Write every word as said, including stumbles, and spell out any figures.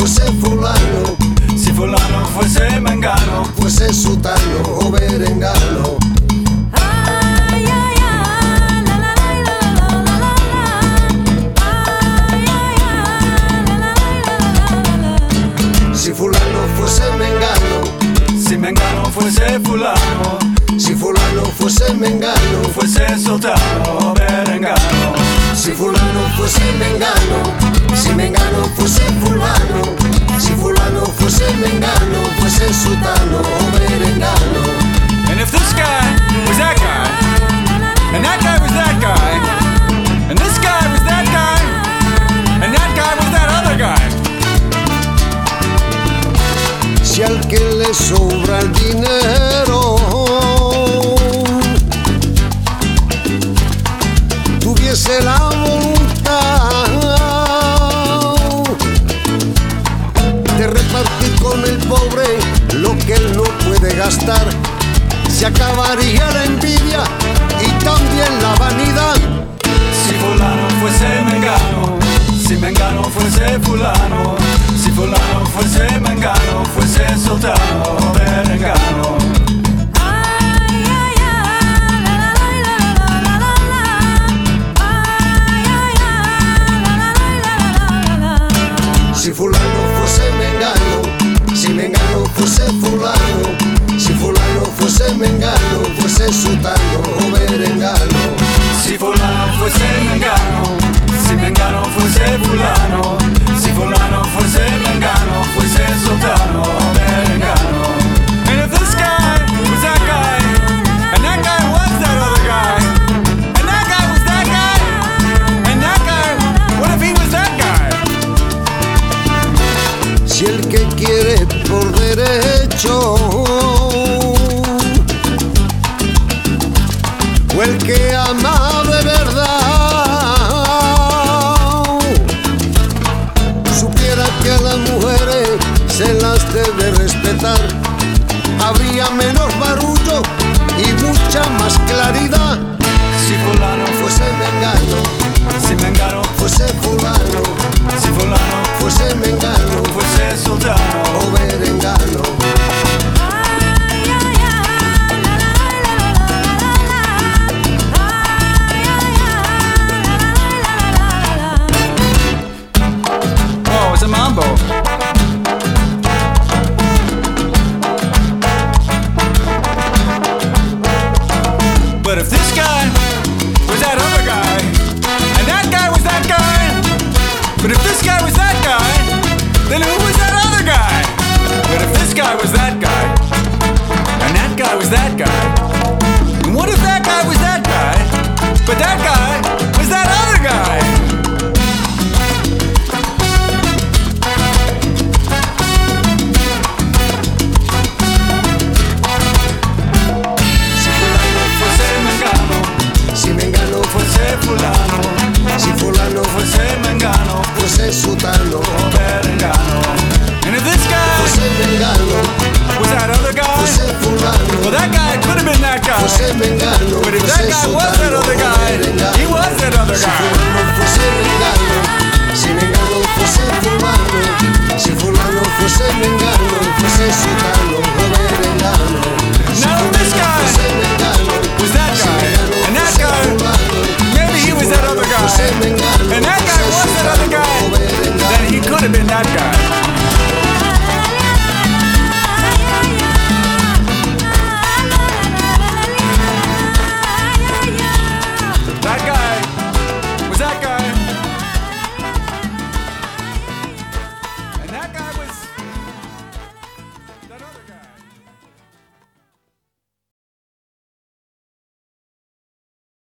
fuese fulano, si fulano fuese mengano, fuese sutano o berengano. Ay, ay, ay, la, la, la, la, la, la, la. Ay, ay, ay, la, la, la, la, la. Si fulano fuese mengano, si mengano fuese fulano, si fulano fuese mengano, fuese sultano o berengano. si fulano fuese mengano, si mengano fuese fulano, si fulano fuese mengano, fuese sutano o berengano. And if this guy was that guy, and that guy was that guy, and this guy was that guy, and that guy was that other guy. Si al que le sobra el dinero tuviese la voluntad de repartir con el pobre lo que él no puede gastar, se acabaría la envidia y también la vanidad. Si fulano fuese mengano, si mengano fuese fulano, si fulano fuese mengano, fuese sultano o berengano. Ay, ay, ay, la, la, la, la, la, la. Ay, ay, ay, la, la, la, la, la. Si fulano fuese mengano, si mengano fuese fulano, si fulano fuese mengano, fuese sutano o berengano. Si fulano fuese mengano, si mengano fuese fulano, si fulano fuese mengano, fuese sultano o berengano. And if this guy was that guy, and that guy was that other guy, and that guy was that guy, and that guy, what if he was that guy? Si el que quiere por derecho o el que ama de verdad supiera que a las mujeres se las debe respetar, habría menos barullo y mucha más claridad. Si fulano Fuese mengano, si mengano, fuese fulano, si fulano fuese mengano fuese sultano o berengano. Ay, ay, ay, la, la, la, la, la. Ay, ay, ay, la, la, la, la, la. Oh, it's a mambo. But if this guy was that other guy, and that guy was that guy, but if this guy was that guy, then who was that other guy? But if this guy was that guy, and that guy was that guy, and what if that guy was that guy, but that guy was that other guy? Si mengano Fuese fulano, si fulano fuese mengano, fuese sutano o berengano. And if this guy fuese mengano, was that other guy, fuese fulano, well that guy could have been that guy. fuese mengano, But if that fuese guy was that sutano other o guy, berengano. he was that other Si guy. fulano fuese mengano, si mengano